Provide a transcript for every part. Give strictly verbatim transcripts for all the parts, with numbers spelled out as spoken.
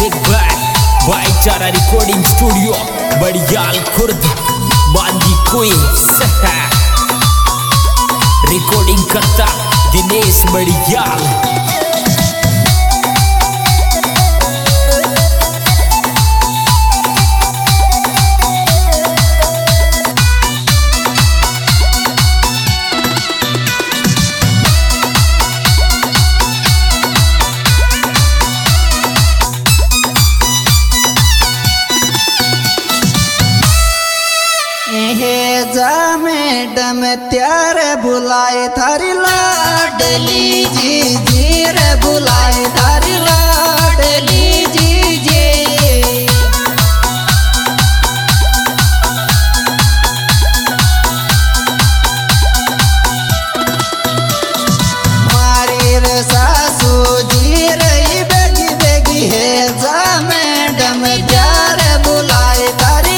एक बार भाईचारा recording studio बड़ियाल Khurd बांदी क्वींस रिकॉर्डिंग करता दिनेश बड़ियाल। जा मैडम त्यार बुलाए थारी लाडली जी जी रे बुलाए थारी लाडली जी जी मारी रे सासू जी रे बेगी बेगी है जा मैडम त्यार बुलाए थारी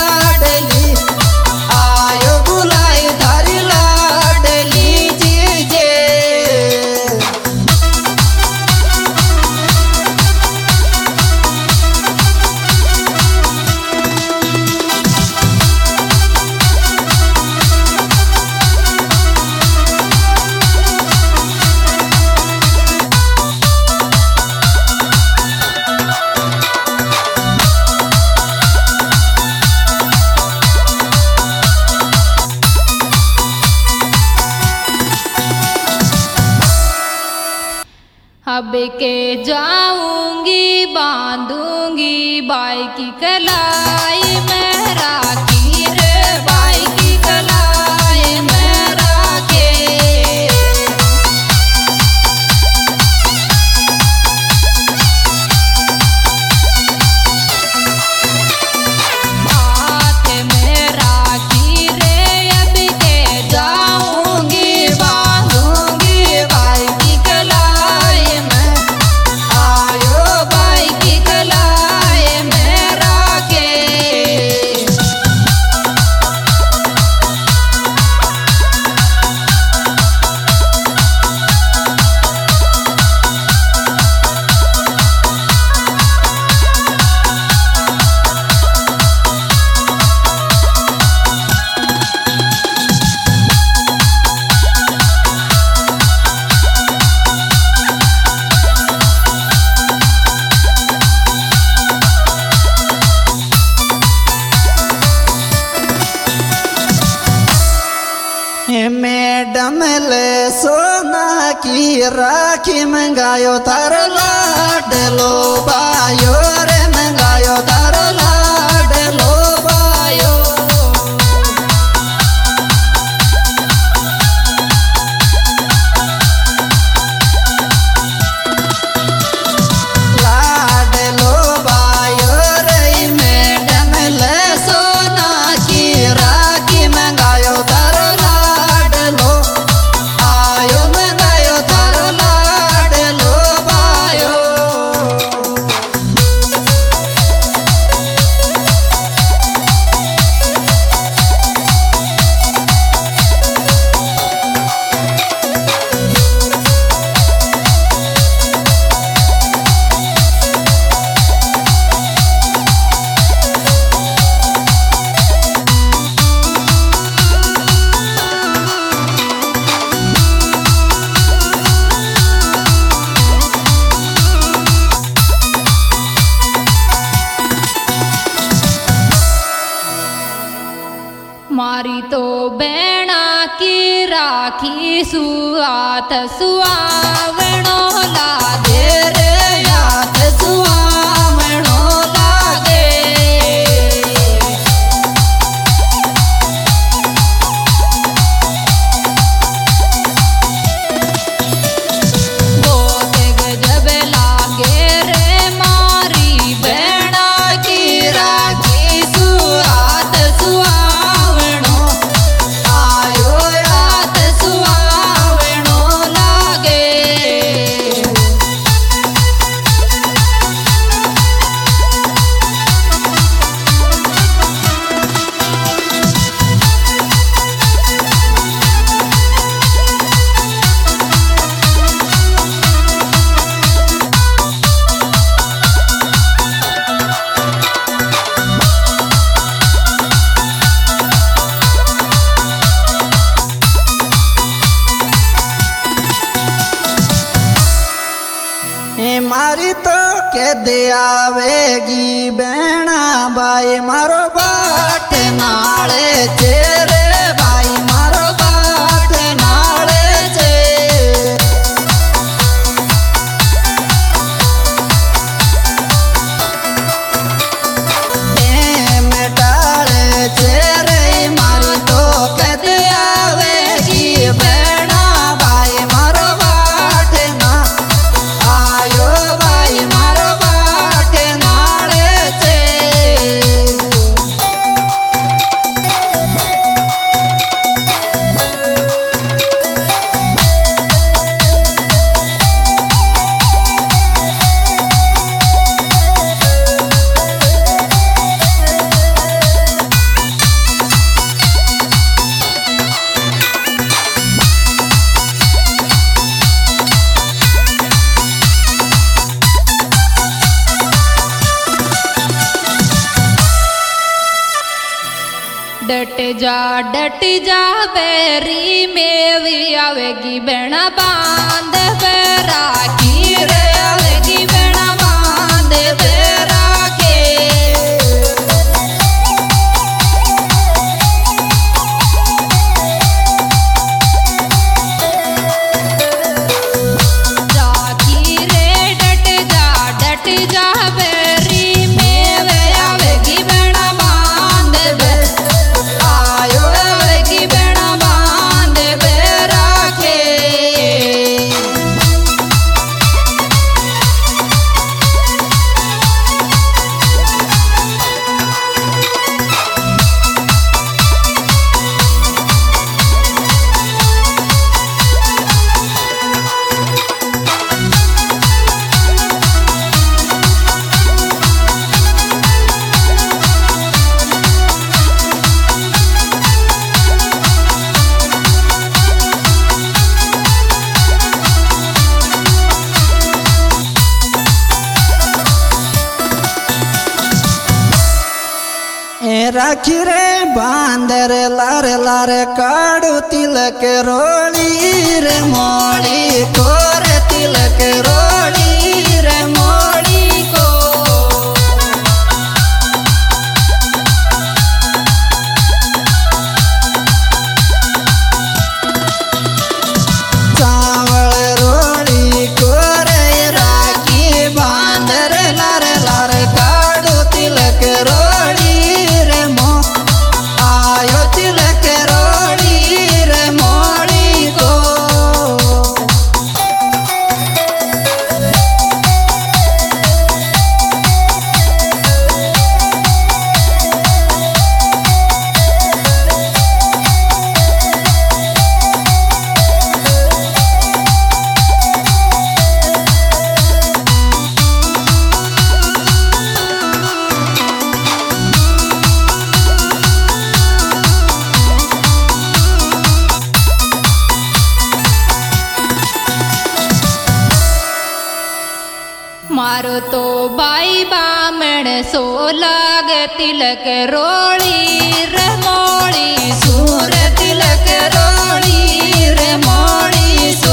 अब के जाऊंगी बांधूंगी बाई की कलाई में राखी रे बाई की कलाई में राखे हाथ में राखी रे अब के जाऊंगी बांधूंगी बाई की कलाई मैडम ले सोना की राखी मंगायो थार लाडलो बायो रे मंगायो थार लाडलो बायो लाडलो बायो रे मैडम ले सोना की राखी मंगायो थार मारी तो बैणा की राखी सुआत सुआवणो लागे रे यात सुआवणो लागे बहुत गजब लागे रे मारी बैणा की राखी सुआत सुआ आयो याद सुहावणो लागे। आवेगी बहना भाई मारो बाट नाले छे रे भाई मारो बाट नाले छे एम टाले छे रे मारी तो कद आवेगी बहना भाई मारो बाट ना आयो भाई मारो बाट नाले छे डट जा डट जा बैरी में भी आवेगी बेड़ा बांध बेरा की रे आवेगी बेड़ा बांध बेरा के राखी रे डट जा डट जा बैरी में भी आवेगी बेड़ा बांध बेरा आयो आवेगी बेड़ा बांध बेरा के ए राखी रे बांदर लार लार काड़ू तिलक रोली रे मोली कोर तिलक रोली रे मोली को चावल रोली कोरे राखी बांदर लार लार काड़ू तिलक रोली रे मो आयो तिलक रोली रे मोली को मारो तो बाई बामण सो लाग तिलक रोली रे मोली सूर तिलक रोली रे मोली सो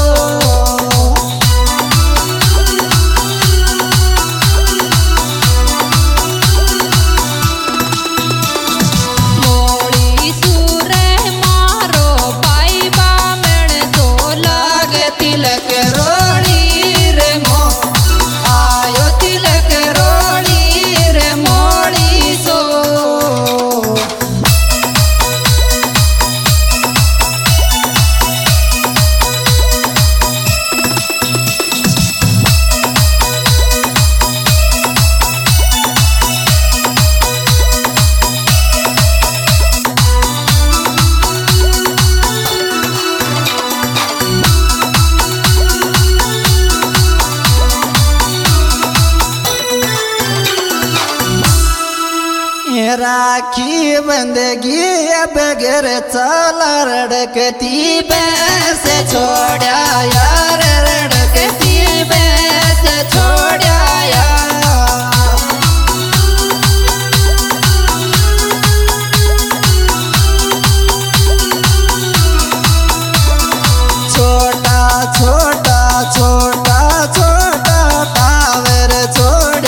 मोली सूर मारो बाई बामण सो लाग तिलक रोली रे मो आयो तिलक रोली रे मोली सो राखी बंदगी अब घर चला रड़कती बैस छोड़ा यार रड़कती बैस छोड़ा यार छोटा छोटा छोटा छोटा टावर छोड़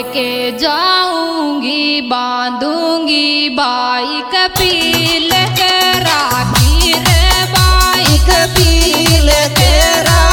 के जाऊंगी बांधूंगी बाइक पील के राखी रे बाइक पील के राखी